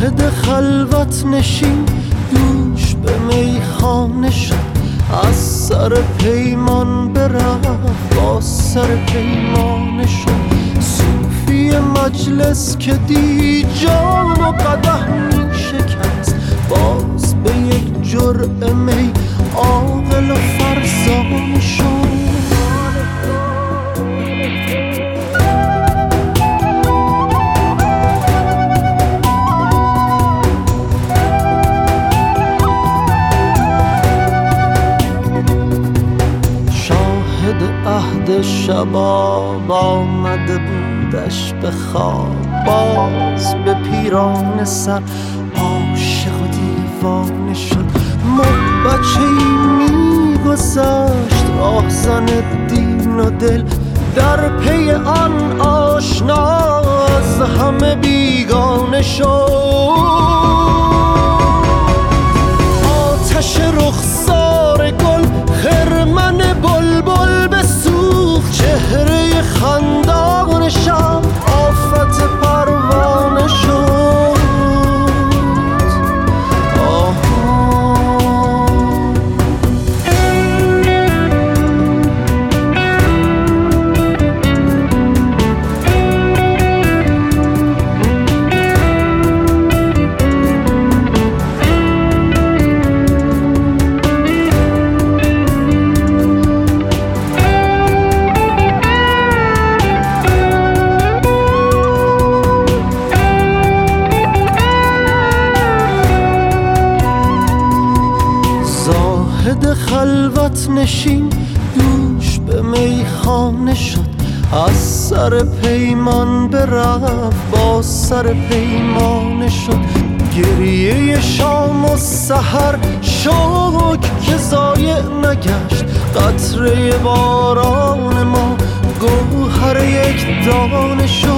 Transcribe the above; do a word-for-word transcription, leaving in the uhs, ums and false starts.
زاهد خلوت نشین دوش به میخانه شد، از سر پیمان برفت با سر پیمانه شد. صوفی مجلس که دی جام و قدح می شکست، باز به یک جرعه می عاقل و فرزانه شد. عهد شباب آمده بودش به خواب، باز به پیران سر عاشق و دیوانه شد. ما بچه‌ای می گذشت راهزن دین و دل، در پی آن آشنا از همه بیگانه شد. آتش رخسار گل خرمن بلبل بسوخت، چهره خندان شب آفت پروانه شد. زاهد خلوت نشین دوش به میخانه شد، از سر پیمان برفت با سر پیمانه شد. گریه شام و سحر شوق که ضایع نگشت، قطره باران ما گوهر یک دانه شد.